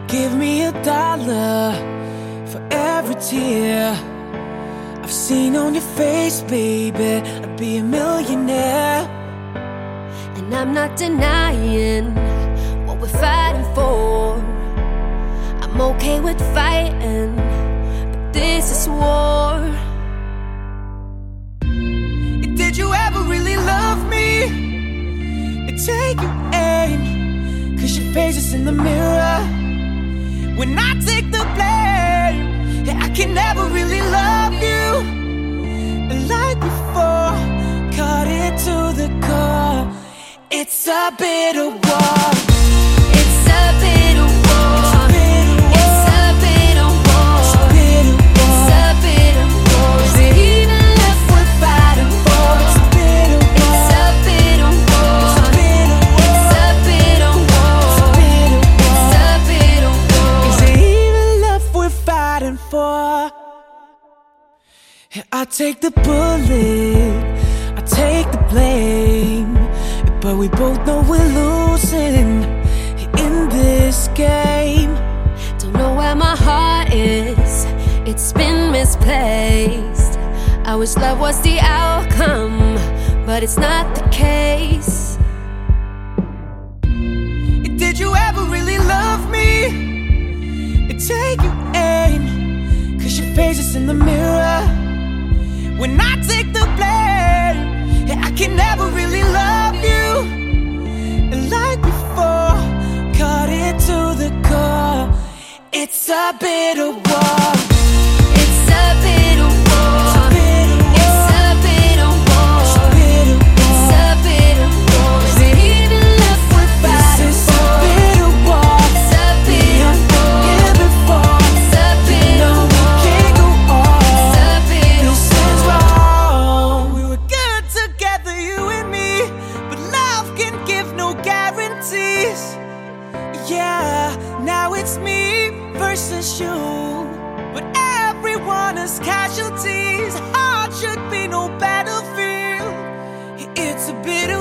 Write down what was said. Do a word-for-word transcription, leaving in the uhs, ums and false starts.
Give me a dollar for every tear I've seen on your face, baby. I'd be a millionaire. And I'm not denying what we're fighting for. I'm okay with fighting, but this is war. Did you ever really love me? Take your aim, cause your face is in the mirror. When I take the blame, yeah, I can never really love you like before. Cut it to the core. It's a bitter war. It's a bitter war. It's a bitter war. It's a bitter war. Is it even left worth fighting for? It's a bitter war. It's a bitter war. It's a bitter war. It's a bitter war. Is it even left worth fighting for? I take the bullet, I take the blame, but we both know we're losing in this game. Don't know where my heart is, it's been misplaced. I wish love was the outcome, but it's not the case. Did you ever really love me? Take your aim, cause your face is in the mirror. When I take the blame, yeah, I can never really love you like before. Cut it to the core. It's a bitter war. It's a bitter war. It's a bitter war. It's a bitter war. Is it even left worth fighting for? It's a bitter war. It's a bitter war. Here before. It's a bitter war. Can't go on. It's a bitter This is wrong. We were good together, you and me, but love can give no guarantees. Yeah, now it's me versus you, but everyone is casualties. Heart should be no battlefield. It's a bitter